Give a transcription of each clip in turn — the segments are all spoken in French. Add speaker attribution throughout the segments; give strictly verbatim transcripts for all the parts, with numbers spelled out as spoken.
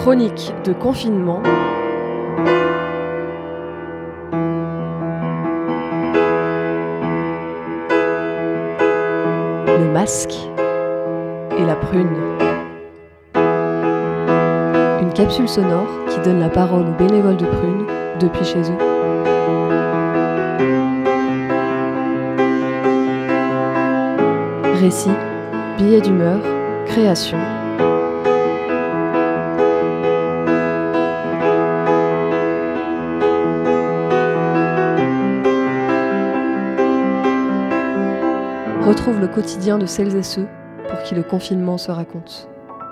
Speaker 1: Chronique de confinement. Le masque et la prune. Une capsule sonore qui donne la parole aux bénévoles de Prune depuis chez eux. Récits, billets d'humeur, création. Retrouve le quotidien de celles et ceux pour qui le confinement se raconte.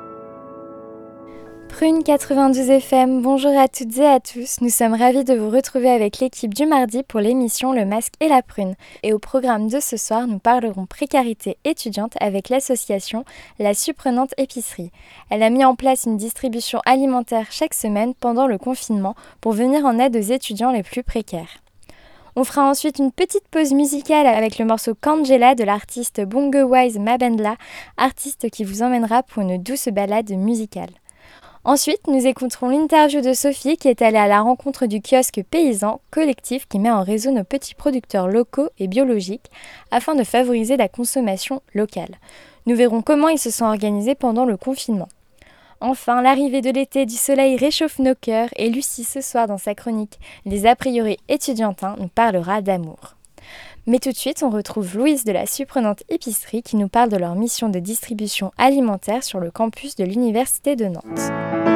Speaker 2: Prune quatre-vingt-douze F M, bonjour à toutes et à tous. Nous sommes ravis de vous retrouver avec l'équipe du mardi pour l'émission Le Masque et la Prune. Et au programme de ce soir, nous parlerons précarité étudiante avec l'association La Surprenante Épicerie. Elle a mis en place une distribution alimentaire chaque semaine pendant le confinement pour venir en aide aux étudiants les plus précaires. On fera ensuite une petite pause musicale avec le morceau Kangela de l'artiste Bongowise Mabendla, artiste qui vous emmènera pour une douce balade musicale. Ensuite, nous écouterons l'interview de Sophie qui est allée à la rencontre du kiosque paysan, collectif qui met en réseau nos petits producteurs locaux et biologiques afin de favoriser la consommation locale. Nous verrons comment ils se sont organisés pendant le confinement. Enfin, l'arrivée de l'été du soleil réchauffe nos cœurs et Lucie, ce soir dans sa chronique Les a priori étudiantins, nous parlera d'amour. Mais tout de suite, on retrouve Louise de la Surprenante Épicerie qui nous parle de leur mission de distribution alimentaire sur le campus de l'Université de Nantes.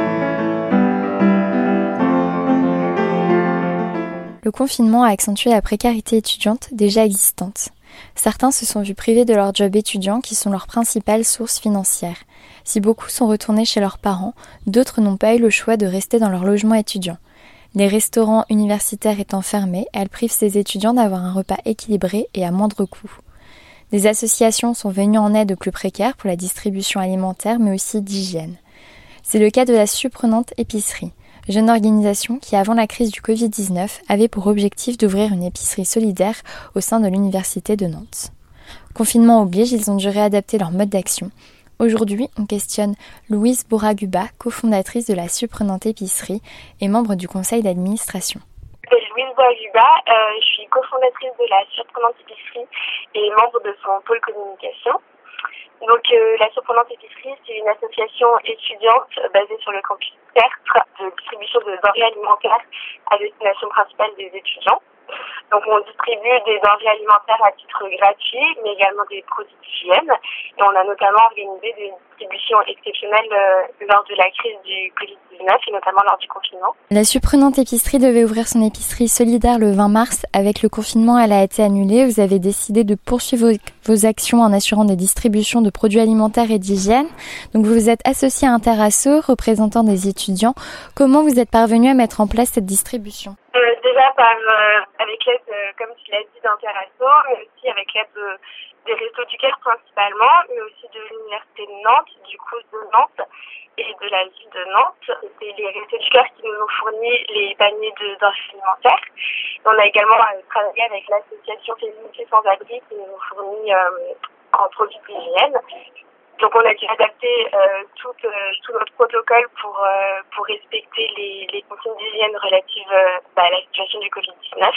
Speaker 2: Le confinement a accentué la précarité étudiante déjà existante. Certains se sont vus privés de leur job étudiant qui sont leurs principales sources financières. Si beaucoup sont retournés chez leurs parents, d'autres n'ont pas eu le choix de rester dans leur logement étudiant. Les restaurants universitaires étant fermés, elles privent ces étudiants d'avoir un repas équilibré et à moindre coût. Des associations sont venues en aide aux plus précaires pour la distribution alimentaire mais aussi d'hygiène. C'est le cas de la Surprenante Épicerie, jeune organisation qui, avant la crise du covid dix-neuf, avait pour objectif d'ouvrir une épicerie solidaire au sein de l'Université de Nantes. Confinement oblige, ils ont dû réadapter leur mode d'action. Aujourd'hui, on questionne Louise Bouraguba, cofondatrice de la Surprenante Épicerie et membre du conseil d'administration.
Speaker 3: Je suis Louise Bouraguba, euh, je suis cofondatrice de la Surprenante Épicerie et membre de son pôle communication. Donc euh, la Surprenante Épicerie, c'est une association étudiante basée sur le campus Tertre de distribution de denrées alimentaires à destination principale des étudiants. Donc on distribue des denrées alimentaires à titre gratuit, mais également des produits d'hygiène. Et on a notamment organisé des distributions exceptionnelles euh, lors de la crise du covid dix-neuf et notamment lors du confinement.
Speaker 2: La Surprenante Épicerie devait ouvrir son épicerie solidaire le vingt mars. Avec le confinement, elle a été annulée. Vous avez décidé de poursuivre vos, vos actions en assurant des distributions de produits alimentaires et d'hygiène. Donc vous vous êtes associé à Interasso, représentant des étudiants. Comment vous êtes parvenu à mettre en place cette distribution ?
Speaker 3: Euh, déjà par, euh, avec l'aide, euh, comme tu l'as dit, d'Interasso, mais aussi avec l'aide euh, des Restos du Cœur principalement, mais aussi de l'Université de Nantes, du coup de Nantes et de la ville de Nantes. C'est les Restos du Cœur qui nous ont fourni les paniers de denrées alimentaires. On a également euh, travaillé avec l'association Féminité Sans Abri qui nous ont fourni euh, en produits d'hygiène. Donc on a dû adapter euh, tout, euh, tout notre protocole pour euh, pour respecter les, les consignes d'hygiène relatives euh, bah, à la situation du covid dix-neuf.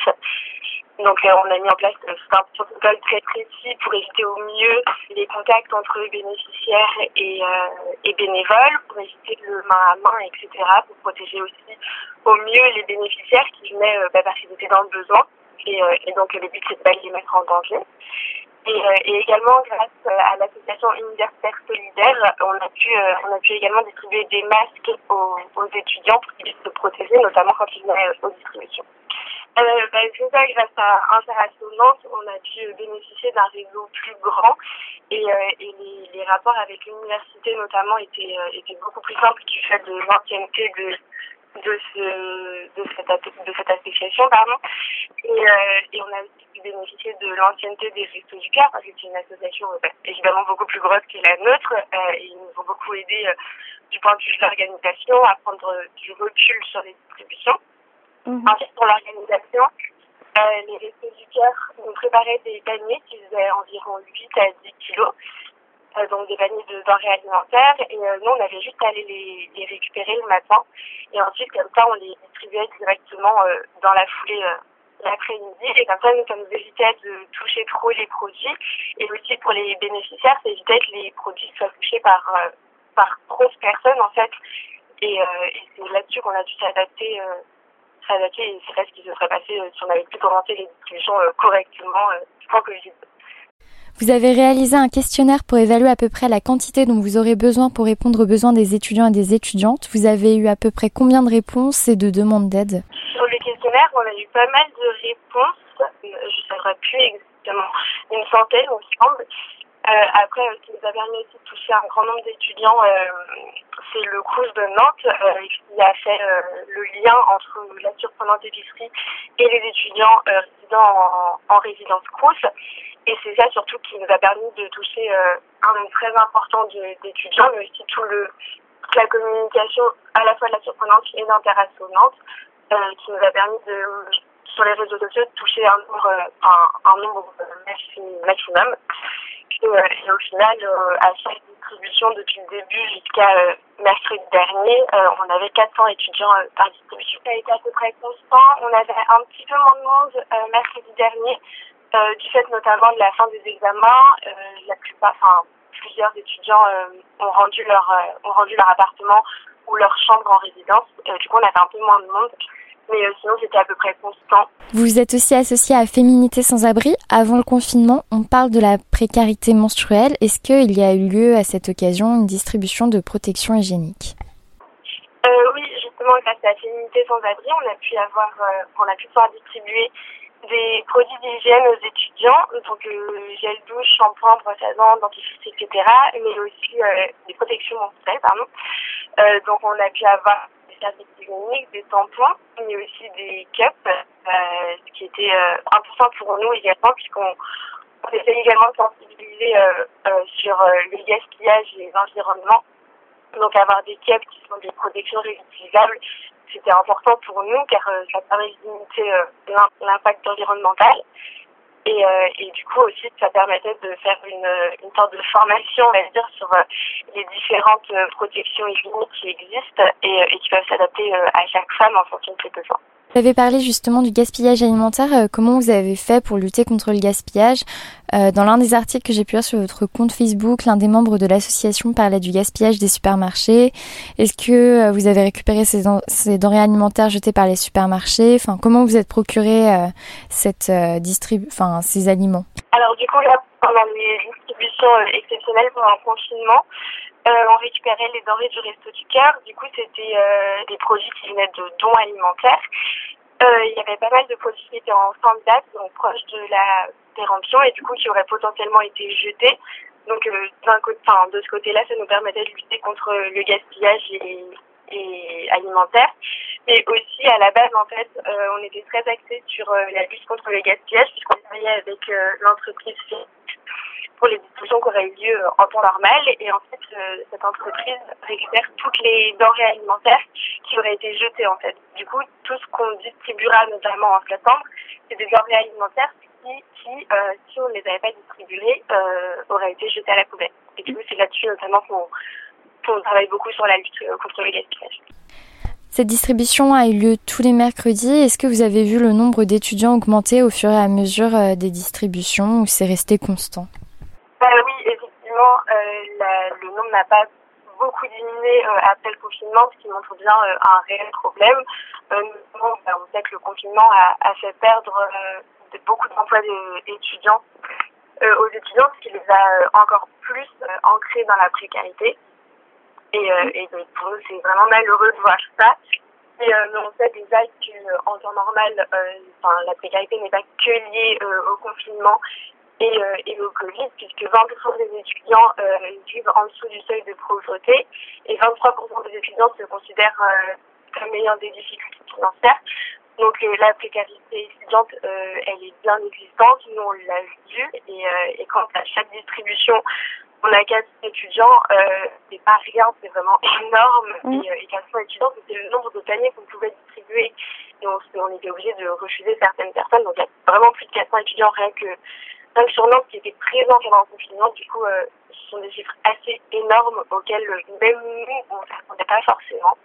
Speaker 3: Donc euh, on a mis en place euh, un protocole très précis pour éviter au mieux les contacts entre bénéficiaires et, euh, et bénévoles, pour éviter le main à main, et cetera, pour protéger aussi au mieux les bénéficiaires qui venaient euh, bah, parce qu'ils étaient dans le besoin. Et, euh, et donc le but c'est de pas les mettre en danger. Et, euh, et également grâce à l'association Universitaire Solidaire, on a pu euh, on a pu également distribuer des masques aux, aux étudiants pour qu'ils puissent se protéger, notamment quand ils venaient aux distributions. Euh, bah, c'est ça, grâce à Interasso Nantes, on a pu bénéficier d'un réseau plus grand et, euh, et les, les rapports avec l'université notamment étaient, euh, étaient beaucoup plus simples du fait de l'ancienneté de de ce de cette de cette association pardon et, euh, et on a aussi pu bénéficier de l'ancienneté des Restos du Cœur parce que c'est une association euh, évidemment beaucoup plus grosse que la nôtre euh, et ils nous ont beaucoup aidé euh, du point de vue de l'organisation à prendre euh, du recul sur les distributions. Mmh. Ensuite pour l'organisation euh, les Restos du Cœur nous préparaient des paniers qui faisaient environ huit à dix kilos euh, donc des paniers de denrées alimentaires. Et euh, nous, on avait juste à aller les, les récupérer le matin. Et ensuite, comme ça, on les distribuait directement euh, dans la foulée euh, l'après-midi. Et comme ça, nous, ça nous évitait de toucher trop les produits. Et aussi pour les bénéficiaires, ça évitait que les produits soient touchés par, euh, par trop de personnes, en fait. Et, euh, et c'est là-dessus qu'on a dû s'adapter. Euh, s'adapter et c'est là ce qui se serait passé euh, si on avait pu commencer les discussions euh, correctement euh, sans Covid.
Speaker 2: Vous avez réalisé un questionnaire pour évaluer à peu près la quantité dont vous aurez besoin pour répondre aux besoins des étudiants et des étudiantes. Vous avez eu à peu près combien de réponses et de demandes d'aide?
Speaker 3: Sur le questionnaire, on a eu pas mal de réponses. Je ne saurais plus exactement, une centaine, il me semble. Euh, après, ce qui nous a permis aussi de toucher un grand nombre d'étudiants, euh, c'est le Crous de Nantes euh, qui a fait euh, le lien entre la surprenante épicerie et les étudiants euh, résidant en, en résidence Crous. Et c'est ça surtout qui nous a permis de toucher euh, un nombre très important de, d'étudiants, mais aussi tout le, toute la communication à la fois de la surprenante et d'Interasso Nantes, euh, qui nous a permis de, sur les réseaux sociaux, de toucher un nombre, un, un nombre maximum. Et, euh, et au final, euh, à chaque distribution depuis le début jusqu'à euh, mercredi dernier, euh, on avait quatre cents étudiants euh, par distribution. Ça a été à peu près constant. On avait un petit peu moins de monde euh, mercredi dernier, euh, du fait notamment de la fin des examens. Euh, la plupart, enfin plusieurs étudiants euh, ont rendu leur euh, ont rendu leur appartement ou leur chambre en résidence. Euh, du coup, on avait un peu moins de monde. Mais euh, sinon, c'était à peu près constant.
Speaker 2: Vous êtes aussi associé à Féminité sans abri. Avant le confinement, on parle de la précarité menstruelle. Est-ce qu'il y a eu lieu à cette occasion une distribution de protection hygiénique?
Speaker 3: euh, Oui, justement, grâce à Féminité sans abri, on a pu avoir, euh, on a pu pouvoir distribuer des produits d'hygiène aux étudiants, donc euh, gel douche, shampoing, brosse à dents, dentifrice, et cetera, mais aussi euh, des protections menstruelles, pardon. Euh, donc on a pu avoir des serviettes hygiéniques, des tampons, mais aussi des cups, euh, ce qui était euh, important pour nous également, puisqu'on on essaie également de sensibiliser euh, euh, sur euh, le gaspillage et l'environnement. Donc avoir des cups qui sont des protections réutilisables, c'était important pour nous car euh, ça permet de limiter euh, l'impact environnemental. Et, euh, et du coup aussi, ça permettait de faire une, une sorte de formation, on va dire, sur euh, les différentes euh, protections hygiéniques qui existent et, euh, et qui peuvent s'adapter euh, à chaque femme en fonction de ses besoins.
Speaker 2: Vous avez parlé justement du gaspillage alimentaire. Euh, comment vous avez fait pour lutter contre le gaspillage? euh, Dans l'un des articles que j'ai pu lire sur votre compte Facebook, l'un des membres de l'association parlait du gaspillage des supermarchés. Est-ce que euh, vous avez récupéré ces, den- ces denrées alimentaires jetées par les supermarchés? Enfin, comment vous êtes procuré euh, cette euh, distribu- enfin, ces aliments?
Speaker 3: Alors du coup, là, pendant les distributions euh, exceptionnelles pendant le confinement, euh, on récupérait les denrées du Resto du Cœur. Du coup, c'était euh, des produits qui venaient de dons alimentaires. Euh, il y avait pas mal de produits qui étaient en fin de date, donc proches de la péremption, et du coup qui auraient potentiellement été jetés. Donc euh, d'un côté, enfin, de ce côté-là, ça nous permettait de lutter contre le gaspillage et, et alimentaire. Mais aussi, à la base, en fait, euh, on était très axés sur euh, la lutte contre le gaspillage, puisqu'on travaillait avec euh, l'entreprise pour les discussions qui auraient eu lieu en temps normal. Et en fait, euh, cette entreprise récupère toutes les denrées alimentaires qui auraient été jetées, en fait. Du coup, tout ce qu'on distribuera, notamment en septembre, c'est des denrées alimentaires qui, qui euh, si on ne les avait pas distribuées, euh, auraient été jetées à la poubelle. Et du coup, c'est là-dessus, notamment, qu'on, qu'on travaille beaucoup sur la lutte contre le gaspillage.
Speaker 2: Cette distribution a eu lieu tous les mercredis. Est-ce que vous avez vu le nombre d'étudiants augmenter au fur et à mesure euh, des distributions ou c'est resté constant?
Speaker 3: Euh, oui, effectivement, euh, la, le nombre n'a pas beaucoup diminué euh, après le confinement, ce qui montre bien euh, un réel problème. Euh, notamment, bah, on sait que le confinement a, a fait perdre euh, de, beaucoup d'emplois d'étudiants euh, aux étudiants, ce qui les a euh, encore plus euh, ancrés dans la précarité. Et, euh, et donc, pour nous, c'est vraiment malheureux de voir ça. Et, euh, mais on sait déjà qu'en temps normal, euh, la précarité n'est pas que liée euh, au confinement et, euh, et au Covid, puisque vingt pour cent des étudiants euh, vivent en dessous du seuil de pauvreté et vingt-trois pour cent des étudiants se considèrent euh, comme ayant des difficultés financières. Donc euh, la précarité étudiante, euh, elle est bien existante, nous on l'a vu, et, euh, et quand à chaque distribution, on a quatre cents étudiants, euh, c'est pas rien, c'est vraiment énorme, mmh. et, euh, et quatre cents étudiants, c'était le nombre de paniers qu'on pouvait distribuer, et on, on était obligé de refuser certaines personnes, donc il y a vraiment plus de quatre cents étudiants rien que, rien que sur Nantes qui étaient présents pendant le confinement. Du coup, euh, ce sont des chiffres assez énormes auxquels même nous, on ne s'attendait pas forcément.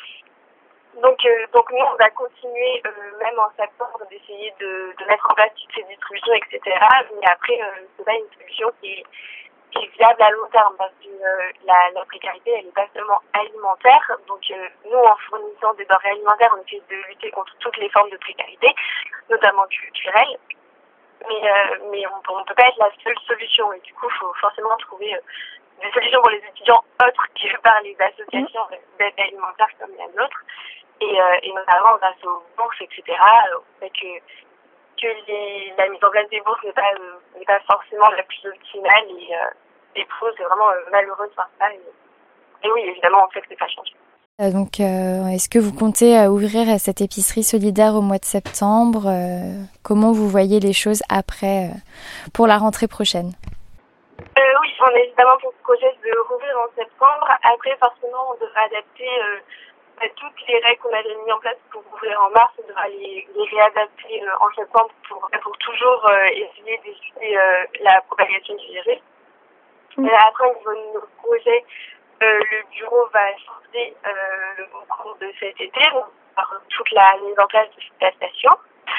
Speaker 3: Donc, euh, donc nous, on va continuer, euh, même en septembre, d'essayer de, de mettre en place toutes ces distributions, et cetera. Mais après, euh, c'est pas une solution qui est, qui est viable à long terme parce que euh, la, la précarité, elle n'est pas seulement alimentaire. Donc, euh, nous, en fournissant des denrées alimentaires, on essaie de lutter contre toutes les formes de précarité, notamment culturelle. Mais, euh, mais on ne peut pas être la seule solution. Et du coup, il faut forcément trouver euh, des solutions pour les étudiants autres que par les associations d'aide alimentaire comme la nôtre. Et, euh, et notamment grâce aux bourses, et cetera. On sait que, que les, la mise en place des bourses n'est pas, euh, n'est pas forcément la plus optimale. Et, euh, et pour nous, c'est vraiment euh, malheureux de voir ça. Et, et oui, évidemment, on sait que c'est pas changé.
Speaker 2: Euh, donc, euh, est-ce que vous comptez euh, ouvrir cette épicerie solidaire au mois de septembre euh, Comment vous voyez les choses après, euh, pour la rentrée prochaine?
Speaker 3: euh, Oui, on est évidemment pour ce projet de rouvrir en septembre. Après, forcément, on devra adapter euh, toutes les règles qu'on avait mises en place pour ouvrir en mars. On devra les, les réadapter euh, en septembre pour, pour toujours euh, essayer d'éviter euh, la propagation du virus. Mmh. Et après, au niveau de nos projets, Euh, le bureau va changer euh, au cours de cet été, donc par toute la mise en place de la station.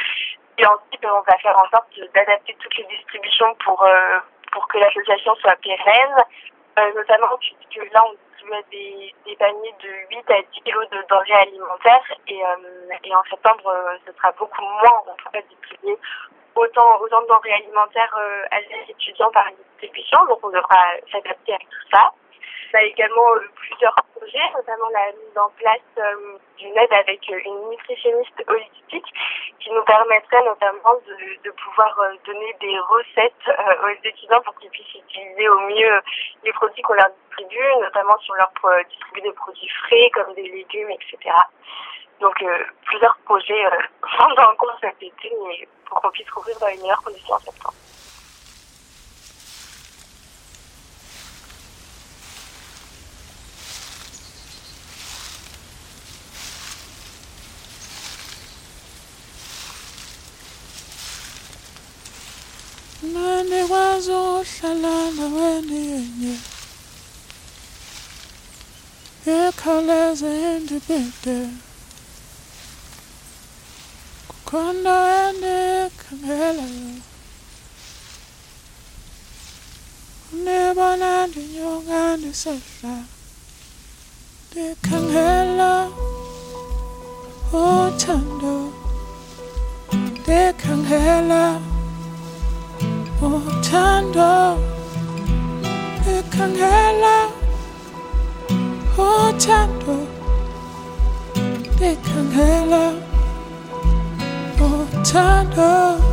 Speaker 3: Et ensuite, on va faire en sorte d'adapter toutes les distributions pour euh, pour que l'association soit pérenne, euh, notamment puisque là, on distribue des, des paniers de huit à dix kilos de denrées alimentaires et, euh, et en septembre, euh, ce sera beaucoup moins. On ne pourra pas distribuer autant, autant de denrées alimentaires euh, à les étudiants par distribution, donc on devra s'adapter à tout ça. On a également euh, plusieurs projets, notamment la mise en place euh, d'une aide avec euh, une nutritionniste holistique qui nous permettrait notamment de, de pouvoir euh, donner des recettes euh, aux étudiants pour qu'ils puissent utiliser au mieux les produits qu'on leur distribue, notamment sur leur euh, distribuer des produits frais comme des légumes, et cetera. Donc euh, plusieurs projets euh, sont en cours cet été pour qu'on puisse rouvrir dans les meilleures conditions en septembre.
Speaker 4: Mane wazohlala naweni yenye ekhawuleze indibede kukhona endikhangelayo unibona ndinyonga ndisehla ndikhangela uthando ndikhangela uthando ndikhangela uthando ndikhangela uthando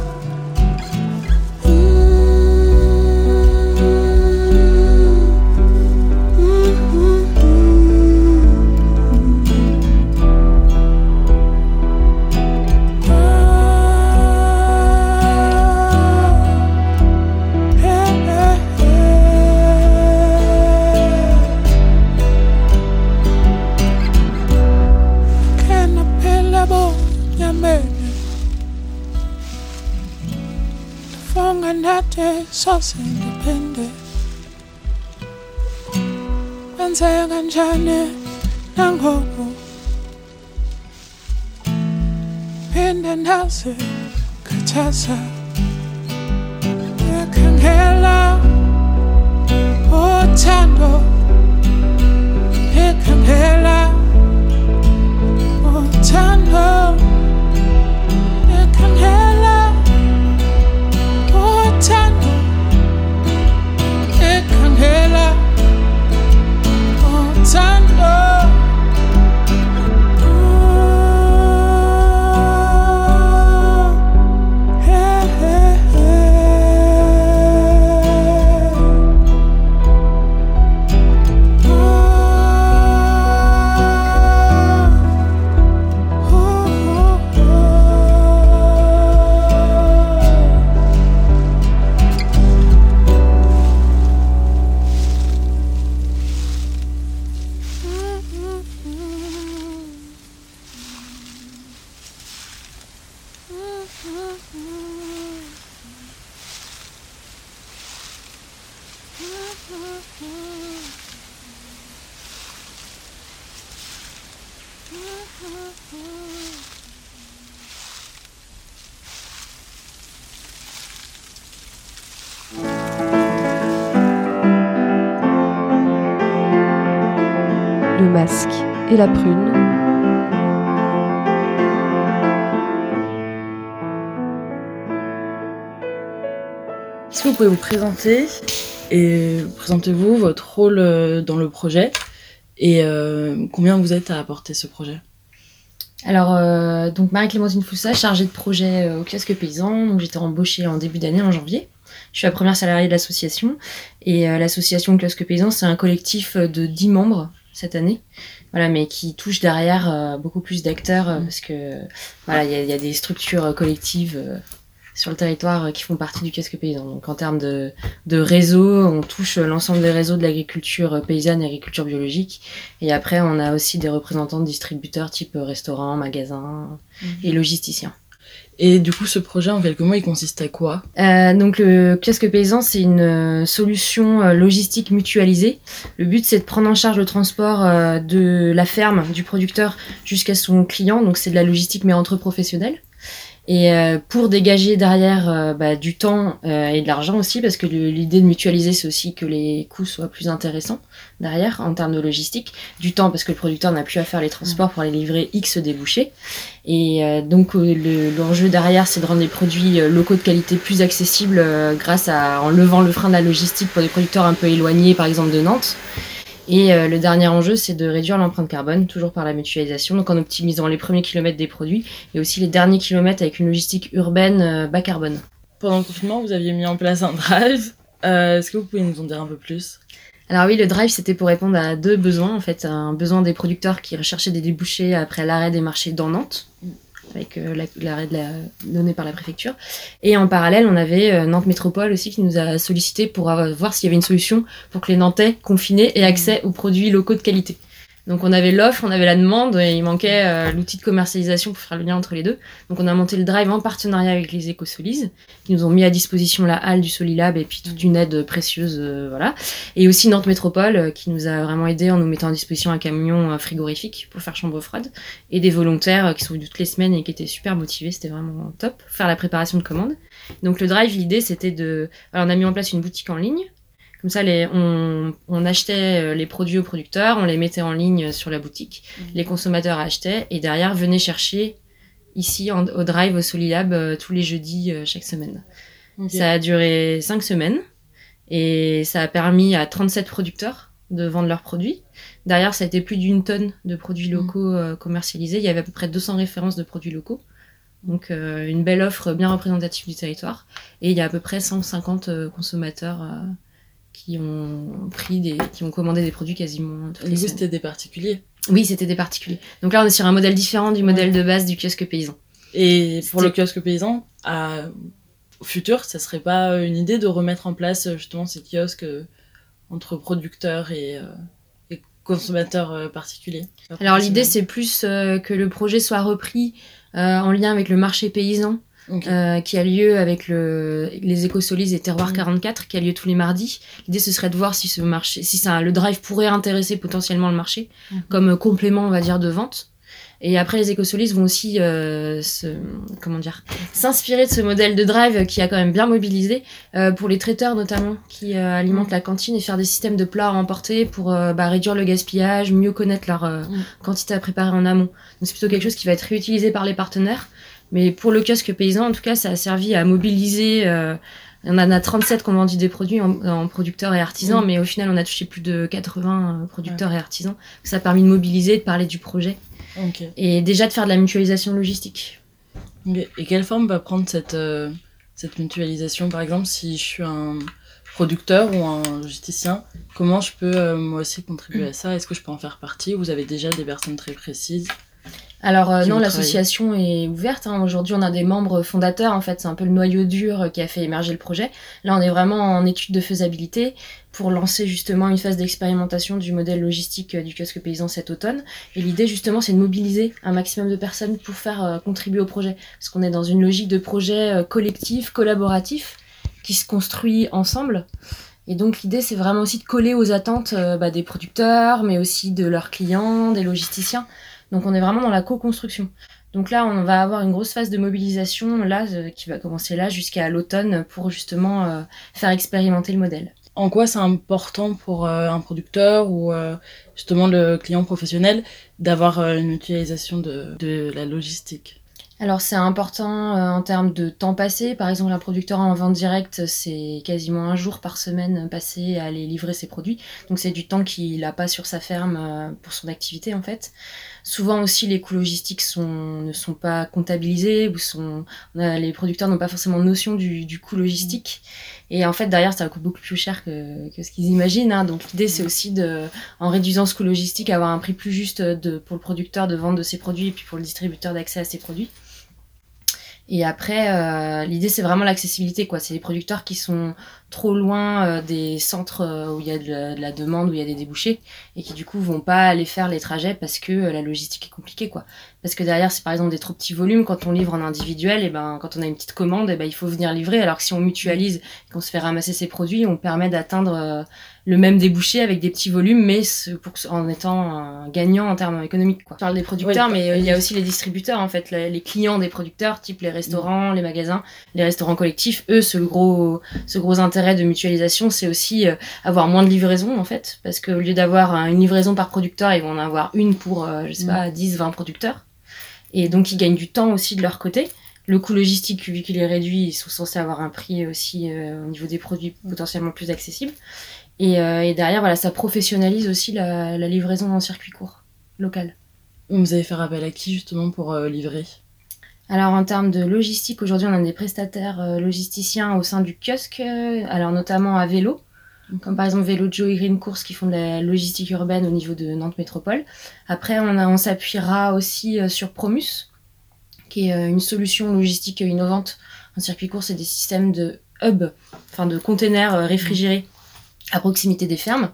Speaker 4: Sose ndipende wenzeka kanjani nangoku phinde ndaze khathaza ndikhangela uthando ndikhangela uthando ndikhangela uthando Hela, oh, Tando. Oh, hey, hey, hey. Oh.
Speaker 1: Le masque et la prune.
Speaker 5: Est-ce que vous pouvez vous présenter et présentez-vous votre rôle dans le projet et euh, combien vous êtes à apporter ce projet?
Speaker 6: Alors, euh, donc Marie-Clémentine Foussa, chargée de projet euh, au kiosque paysan. Donc, j'étais embauchée en début d'année, en janvier. Je suis la première salariée de l'association. Et euh, l'association Kiosque Paysan, c'est un collectif de dix membres cette année. Voilà, mais qui touche derrière euh, beaucoup plus d'acteurs euh, parce que voilà, il y, y a des structures euh, collectives euh, sur le territoire euh, qui font partie du kiosque paysan. Donc, en termes de, de réseau, on touche l'ensemble des réseaux de l'agriculture paysanne et l'agriculture biologique. Et après, on a aussi des représentants de distributeurs type restaurants, magasins mmh. et logisticiens.
Speaker 5: Et du coup, ce projet, en quelques mots, il consiste à quoi?
Speaker 6: euh, Donc, le kiosque paysan, c'est une euh, solution euh, logistique mutualisée. Le but, c'est de prendre en charge le transport euh, de la ferme, du producteur, jusqu'à son client. Donc, c'est de la logistique, mais entre professionnels. Et euh, pour dégager derrière euh, bah, du temps euh, et de l'argent aussi, parce que le, l'idée de mutualiser, c'est aussi que les coûts soient plus intéressants derrière en termes de logistique. Du temps, parce que le producteur n'a plus à faire les transports pour aller livrer X débouchés. Et euh, donc euh, le, l'enjeu derrière, c'est de rendre les produits euh, locaux de qualité plus accessibles euh, grâce à en levant le frein de la logistique pour des producteurs un peu éloignés, par exemple de Nantes. Et euh, le dernier enjeu, c'est de réduire l'empreinte carbone, toujours par la mutualisation, donc en optimisant les premiers kilomètres des produits et aussi les derniers kilomètres avec une logistique urbaine euh, bas carbone.
Speaker 5: Pendant le confinement, vous aviez mis en place un drive. Euh, est-ce que vous pouvez nous en dire un peu plus?
Speaker 6: Alors oui, le drive, c'était pour répondre à deux besoins. En fait, un besoin des producteurs qui recherchaient des débouchés après l'arrêt des marchés dans Nantes, avec euh, la, l'arrêt de la, donné par la préfecture. Et en parallèle, on avait euh, Nantes Métropole aussi qui nous a sollicité pour euh, voir s'il y avait une solution pour que les Nantais confinés aient accès aux produits locaux de qualité. Donc on avait l'offre, on avait la demande, et il manquait euh, l'outil de commercialisation pour faire le lien entre les deux. Donc on a monté le drive en partenariat avec les Écosolis, qui nous ont mis à disposition la halle du Solilab et puis toute une aide précieuse, euh, voilà. Et aussi Nantes Métropole, euh, qui nous a vraiment aidé en nous mettant à disposition un camion euh, frigorifique pour faire chambre froide, et des volontaires euh, qui sont venus toutes les semaines et qui étaient super motivés, c'était vraiment top, pour faire la préparation de commandes. Donc le drive, l'idée c'était de... Alors on a mis en place une boutique en ligne. Comme ça, les, on, on achetait les produits aux producteurs, on les mettait en ligne sur la boutique, mmh. les consommateurs achetaient et derrière venaient chercher ici en, au Drive, au Solilab, euh, tous les jeudis euh, chaque semaine. Okay. Ça a duré cinq semaines et ça a permis à trente-sept producteurs de vendre leurs produits. Derrière, ça a été plus d'une tonne de produits locaux mmh. euh, commercialisés. Il y avait à peu près deux cents références de produits locaux. Donc euh, une belle offre bien représentative du territoire. Et il y a à peu près cent cinquante euh, consommateurs euh, qui ont pris des, qui ont commandé des produits quasiment toutes les
Speaker 5: Et vous,
Speaker 6: semaines.
Speaker 5: c'était des particuliers?
Speaker 6: Oui, c'était des particuliers. Donc là, on est sur un modèle différent du modèle ouais. de base du kiosque paysan.
Speaker 5: Et pour c'était... le kiosque paysan, à... au futur, ça serait pas une idée de remettre en place justement ces kiosques euh, entre producteurs et, euh, et consommateurs euh, particuliers?
Speaker 6: Alors l'idée, c'est plus euh, que le projet soit repris euh, en lien avec le marché paysan. Okay. Euh, qui a lieu avec le, les Écosolis et Terroir mmh. quarante-quatre, qui a lieu tous les mardis. L'idée, ce serait de voir si ce marché, si ça, le drive pourrait intéresser potentiellement le marché, mmh. comme complément, on va dire, de vente. Et après, les Écosolis vont aussi, euh, se, comment dire, s'inspirer de ce modèle de drive qui a quand même bien mobilisé, euh, pour les traiteurs notamment, qui euh, alimentent mmh. la cantine et faire des systèmes de plats à emporter pour euh, bah, réduire le gaspillage, mieux connaître leur euh, mmh. quantité à préparer en amont. Donc c'est plutôt quelque chose qui va être réutilisé par les partenaires. Mais pour le kiosque paysan, en tout cas, ça a servi à mobiliser. Euh, on en a trente-sept qui ont vendu des produits en, en producteurs et artisans, mmh. mais au final, on a touché plus de quatre-vingts producteurs ouais. et artisans. Ça a permis de mobiliser, de parler du projet. Okay. Et déjà de faire de la mutualisation logistique.
Speaker 5: Okay. Et quelle forme va prendre cette, euh, cette mutualisation? Par exemple, si je suis un producteur ou un logisticien, comment je peux euh, moi aussi contribuer mmh. à ça? Est-ce que je peux en faire partie? Vous avez déjà des personnes très précises?
Speaker 6: Alors euh, non, l'association est ouverte. Hein. Aujourd'hui, on a des membres fondateurs. En fait, c'est un peu le noyau dur qui a fait émerger le projet. Là, on est vraiment en étude de faisabilité pour lancer justement une phase d'expérimentation du modèle logistique du kiosque paysan cet automne. Et l'idée, justement, c'est de mobiliser un maximum de personnes pour faire euh, contribuer au projet. Parce qu'on est dans une logique de projet euh, collectif, collaboratif, qui se construit ensemble. Et donc l'idée, c'est vraiment aussi de coller aux attentes euh, bah, des producteurs, mais aussi de leurs clients, des logisticiens. Donc on est vraiment dans la co-construction. Donc là, on va avoir une grosse phase de mobilisation là euh, qui va commencer là jusqu'à l'automne pour justement euh, faire expérimenter le modèle.
Speaker 5: En quoi c'est important pour euh, un producteur ou euh, justement le client professionnel d'avoir euh, une mutualisation de, de la logistique ?
Speaker 6: Alors c'est important euh, en termes de temps passé. Par exemple, un producteur en vente directe, c'est quasiment un jour par semaine passé à aller livrer ses produits. Donc c'est du temps qu'il n'a pas sur sa ferme euh, pour son activité en fait. Souvent aussi les coûts logistiques sont, ne sont pas comptabilisés, ou sont, a, les producteurs n'ont pas forcément notion du, du coût logistique. Et en fait derrière ça coûte beaucoup plus cher que, que ce qu'ils imaginent. Hein. Donc l'idée c'est aussi de, en réduisant ce coût logistique, avoir un prix plus juste de, pour le producteur de vente de ses produits et puis pour le distributeur d'accès à ses produits. Et après, euh, l'idée, c'est vraiment l'accessibilité, quoi. C'est les producteurs qui sont trop loin euh, des centres euh, où il y a de la, de la demande, où il y a des débouchés, et qui, du coup, vont pas aller faire les trajets parce que euh, la logistique est compliquée, quoi. Parce que derrière, c'est par exemple des trop petits volumes. Quand on livre en individuel, et ben, quand on a une petite commande, et ben, il faut venir livrer. Alors que si on mutualise, qu'on se fait ramasser ses produits, on permet d'atteindre euh, le même débouché avec des petits volumes, mais pour, en étant euh, gagnant en termes économiques, quoi. Je parle des producteurs, oui, mais euh, il y a aussi les distributeurs, en fait, les, les clients des producteurs, type les restaurants, mmh. les magasins, les restaurants collectifs. Eux, ce gros, ce gros intérêt de mutualisation, c'est aussi euh, avoir moins de livraison, en fait, parce qu'au lieu d'avoir euh, une livraison par producteur, ils vont en avoir une pour, euh, je sais mmh. pas, dix, vingt producteurs. Et donc, ils gagnent du temps aussi de leur côté. Le coût logistique, vu qu'il est réduit, ils sont censés avoir un prix aussi euh, au niveau des produits potentiellement plus accessible. Et, euh, et derrière, voilà, ça professionnalise aussi la, la livraison en circuit court, local.
Speaker 5: Vous avez fait appel à qui, justement, pour euh, livrer ?
Speaker 6: Alors, en termes de logistique, aujourd'hui, on a des prestataires euh, logisticiens au sein du kiosque, euh, alors notamment à vélo, comme par exemple Vélo Joe et Green Course qui font de la logistique urbaine au niveau de Nantes Métropole. Après, on, a, on s'appuiera aussi euh, sur Promus, qui est euh, une solution logistique innovante. En circuit court, c'est des systèmes de hub, enfin de containers euh, réfrigérés à proximité des fermes.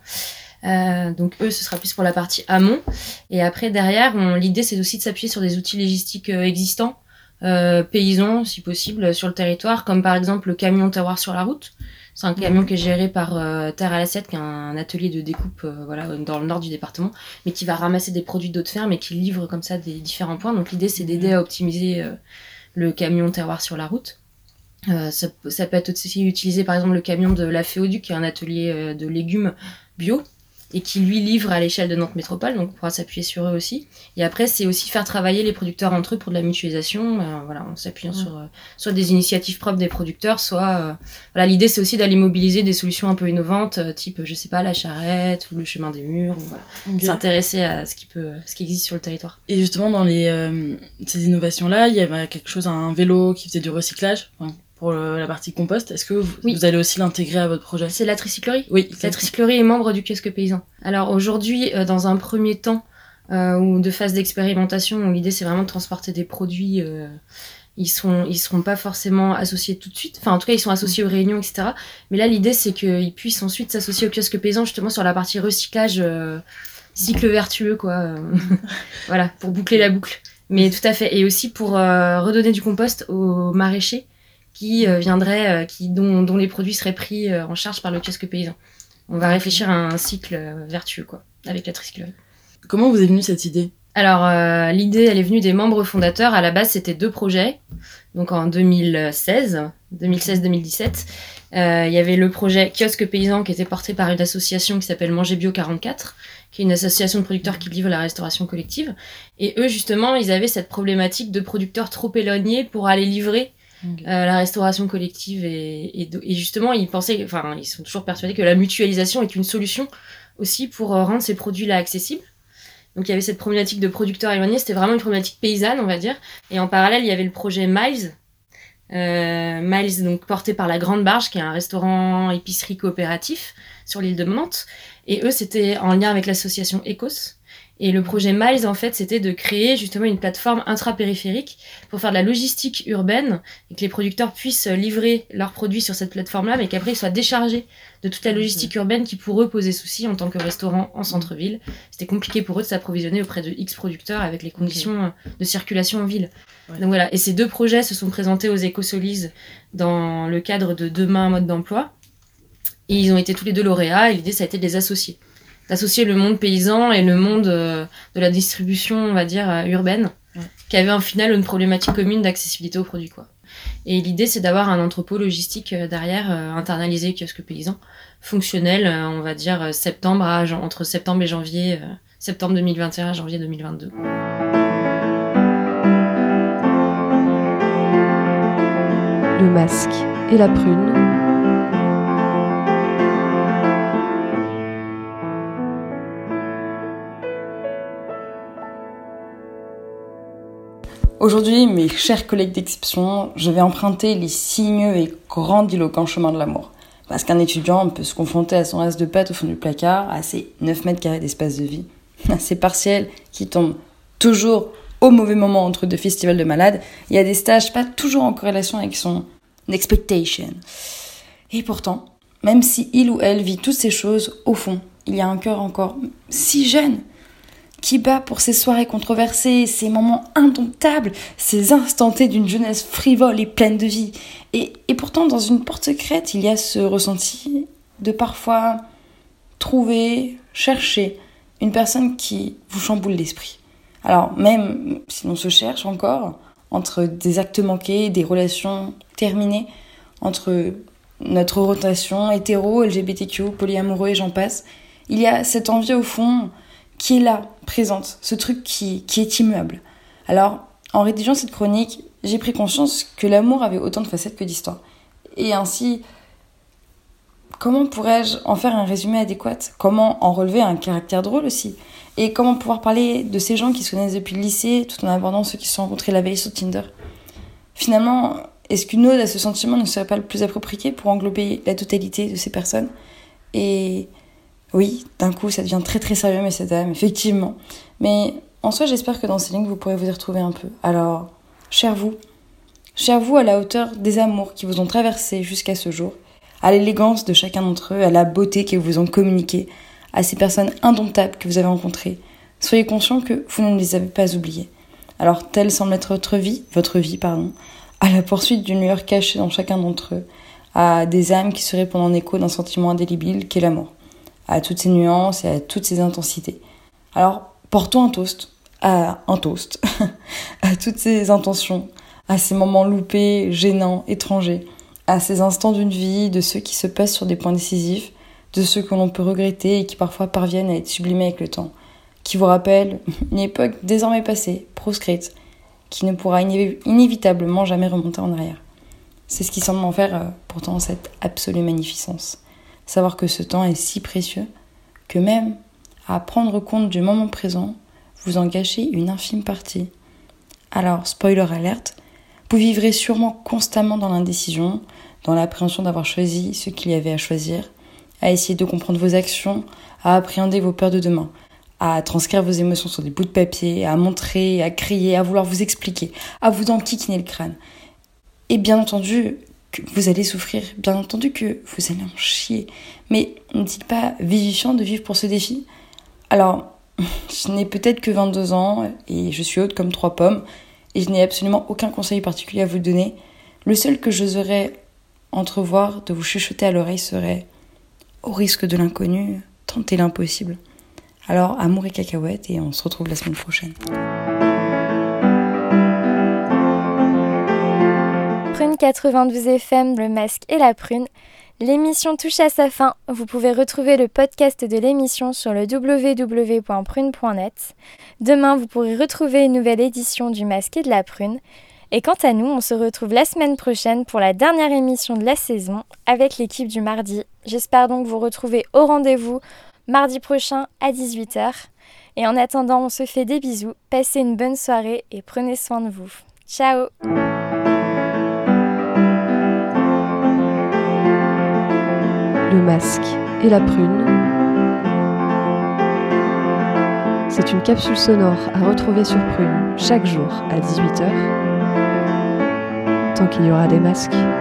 Speaker 6: Euh, donc eux, ce sera plus pour la partie amont. Et après, derrière, on, l'idée, c'est aussi de s'appuyer sur des outils logistiques euh, existants, euh, paysans, si possible, sur le territoire, comme par exemple le camion terroir sur la route. C'est un camion qui est géré par euh, Terre à l'Assiette, qui est un atelier de découpe euh, voilà, dans le nord du département, mais qui va ramasser des produits d'autres fermes et qui livre comme ça des différents points. Donc l'idée, c'est d'aider à optimiser euh, le camion terroir sur la route. Euh, ça, ça peut être aussi utilisé par exemple le camion de la Féoduc, qui est un atelier euh, de légumes bio, et qui lui livre à l'échelle de Nantes Métropole, donc on pourra s'appuyer sur eux aussi. Et après, c'est aussi faire travailler les producteurs entre eux pour de la mutualisation, euh, voilà, en s'appuyant mmh. sur euh, soit des initiatives propres des producteurs, soit euh, voilà, l'idée c'est aussi d'aller mobiliser des solutions un peu innovantes, euh, type je sais pas la charrette ou le chemin des murs, ou, voilà, okay. s'intéresser à ce qui peut, ce qui existe sur le territoire.
Speaker 5: Et justement dans les euh, ces innovations là, il y avait quelque chose, un vélo qui faisait du recyclage. Enfin, pour le, la partie compost, est-ce que vous, oui. vous allez aussi l'intégrer à votre projet ?
Speaker 6: C'est la tricyclerie ?
Speaker 5: Oui.
Speaker 6: La tricyclerie est membre du kiosque paysan. Alors aujourd'hui, euh, dans un premier temps, euh, ou de phase d'expérimentation, où l'idée c'est vraiment de transporter des produits, euh, ils sont, ils seront pas forcément associés tout de suite. Enfin, en tout cas, ils sont associés aux réunions, et cetera. Mais là, l'idée c'est qu'ils puissent ensuite s'associer au kiosque paysan, justement sur la partie recyclage, euh, cycle vertueux, quoi. Voilà, pour boucler la boucle. Mais tout à fait. Et aussi pour euh, redonner du compost aux maraîchers, qui euh, viendraient, euh, qui, dont, dont les produits seraient pris euh, en charge par le kiosque paysan. On va réfléchir à un cycle euh, vertueux, quoi, avec la tricyclerie.
Speaker 5: Comment vous est venue cette idée ?
Speaker 6: Alors, euh, l'idée, elle est venue des membres fondateurs. À la base, c'était deux projets. Donc, en deux mille seize, deux mille dix-sept, euh, il y avait le projet Kiosque Paysan qui était porté par une association qui s'appelle Manger Bio quarante-quatre, qui est une association de producteurs qui livre la restauration collective. Et eux, justement, ils avaient cette problématique de producteurs trop éloignés pour aller livrer Okay. Euh, la restauration collective et, et, et justement ils pensaient, enfin ils sont toujours persuadés que la mutualisation est une solution aussi pour euh, rendre ces produits-là accessibles. Donc il y avait cette problématique de producteurs éloignés, c'était vraiment une problématique paysanne on va dire. Et en parallèle il y avait le projet Miles, euh, Miles donc porté par la Grande Barge qui est un restaurant épicerie coopératif sur l'île de Nantes. Et eux c'était en lien avec l'association Ecos. Et le projet Miles, en fait, c'était de créer justement une plateforme intra-périphérique pour faire de la logistique urbaine et que les producteurs puissent livrer leurs produits sur cette plateforme-là, mais qu'après ils soient déchargés de toute la logistique urbaine qui pour eux posait souci en tant que restaurant en centre-ville. C'était compliqué pour eux de s'approvisionner auprès de X producteurs avec les conditions okay. de circulation en ville. Ouais. Donc voilà. Et ces deux projets se sont présentés aux Écosolis dans le cadre de Demain mode d'emploi. Et ils ont été tous les deux lauréats, et l'idée, ça a été de les associer. D'associer le monde paysan et le monde euh, de la distribution, on va dire, euh, urbaine, ouais. qui avait en final une problématique commune d'accessibilité aux produits, quoi. Et l'idée, c'est d'avoir un entrepôt logistique euh, derrière, euh, internalisé, kiosque paysan, fonctionnel, euh, on va dire, euh, septembre à, entre septembre et janvier, euh, septembre deux mille vingt et un, janvier deux mille vingt-deux.
Speaker 1: Le masque et la prune.
Speaker 7: Aujourd'hui, mes chers collègues d'exception, je vais emprunter les sinueux et grandiloquents chemins de l'amour. Parce qu'un étudiant peut se confronter à son reste de pâtes au fond du placard, à ses neuf mètres carrés d'espace de vie, à ses partiels qui tombent toujours au mauvais moment entre deux festivals de malades, et à des stages pas toujours en corrélation avec son expectation. Et pourtant, même si il ou elle vit toutes ces choses, au fond, il y a un cœur encore si jeune, qui bat pour ses soirées controversées, ses moments indomptables, ses instants T d'une jeunesse frivole et pleine de vie. Et, et pourtant, dans une porte secrète, il y a ce ressenti de parfois trouver, chercher une personne qui vous chamboule l'esprit. Alors, même si l'on se cherche encore, entre des actes manqués, des relations terminées, entre notre rotation hétéro, L G B T Q, polyamoureux et j'en passe, il y a cette envie au fond qui est là, présente, ce truc qui, qui est immuable. Alors, en rédigeant cette chronique, j'ai pris conscience que l'amour avait autant de facettes que d'histoires. Et ainsi, comment pourrais-je en faire un résumé adéquat ? Comment en relever un caractère drôle aussi ? Et comment pouvoir parler de ces gens qui se connaissent depuis le lycée, tout en abordant ceux qui se sont rencontrés la veille sur Tinder ? Finalement, est-ce qu'une ode à ce sentiment ne serait pas le plus approprié pour englober la totalité de ces personnes ? Et oui, d'un coup, ça devient très très sérieux, messieurs dames, effectivement. Mais en soi, j'espère que dans ces lignes, vous pourrez vous y retrouver un peu. Alors, cher vous, cher vous à la hauteur des amours qui vous ont traversé jusqu'à ce jour, à l'élégance de chacun d'entre eux, à la beauté qu'ils vous ont communiquée, à ces personnes indomptables que vous avez rencontrées, soyez conscients que vous ne les avez pas oubliées. Alors, telle semble être votre vie, votre vie, pardon, à la poursuite d'une lueur cachée dans chacun d'entre eux, à des âmes qui se répondent en écho d'un sentiment indélébile qu'est l'amour, à toutes ces nuances et à toutes ces intensités. Alors, portons un toast, à un toast, à toutes ces intentions, à ces moments loupés, gênants, étrangers, à ces instants d'une vie, de ceux qui se passent sur des points décisifs, de ceux que l'on peut regretter et qui parfois parviennent à être sublimés avec le temps, qui vous rappellent une époque désormais passée, proscrite, qui ne pourra inév- inévitablement jamais remonter en arrière. C'est ce qui semble en faire euh, pourtant cette absolue magnificence. Savoir que ce temps est si précieux que même à prendre compte du moment présent, vous en gâchez une infime partie. Alors, spoiler alerte, vous vivrez sûrement constamment dans l'indécision, dans l'appréhension d'avoir choisi ce qu'il y avait à choisir, à essayer de comprendre vos actions, à appréhender vos peurs de demain, à transcrire vos émotions sur des bouts de papier, à montrer, à crier, à vouloir vous expliquer, à vous enquiquiner le crâne. Et bien entendu, que vous allez souffrir, bien entendu que vous allez en chier. Mais n'est-il pas vivifiant de vivre pour ce défi ? Alors, je n'ai peut-être que vingt-deux ans et je suis haute comme trois pommes et je n'ai absolument aucun conseil particulier à vous donner. Le seul que j'oserais entrevoir de vous chuchoter à l'oreille serait « Au risque de l'inconnu, tentez l'impossible ». Alors, amour et cacahuètes et on se retrouve la semaine prochaine.
Speaker 2: Prune quatre-vingt-douze F M, le masque et la prune. L'émission touche à sa fin. Vous pouvez retrouver le podcast de l'émission sur le w w w point prune point net. Demain, vous pourrez retrouver une nouvelle édition du masque et de la prune. Et quant à nous, on se retrouve la semaine prochaine pour la dernière émission de la saison avec l'équipe du mardi. J'espère donc vous retrouver au rendez-vous mardi prochain à dix-huit heures. Et en attendant, on se fait des bisous. Passez une bonne soirée et prenez soin de vous. Ciao!
Speaker 1: Le masque et la prune. C'est une capsule sonore à retrouver sur Prune chaque jour à dix-huit heures. Tant qu'il y aura des masques.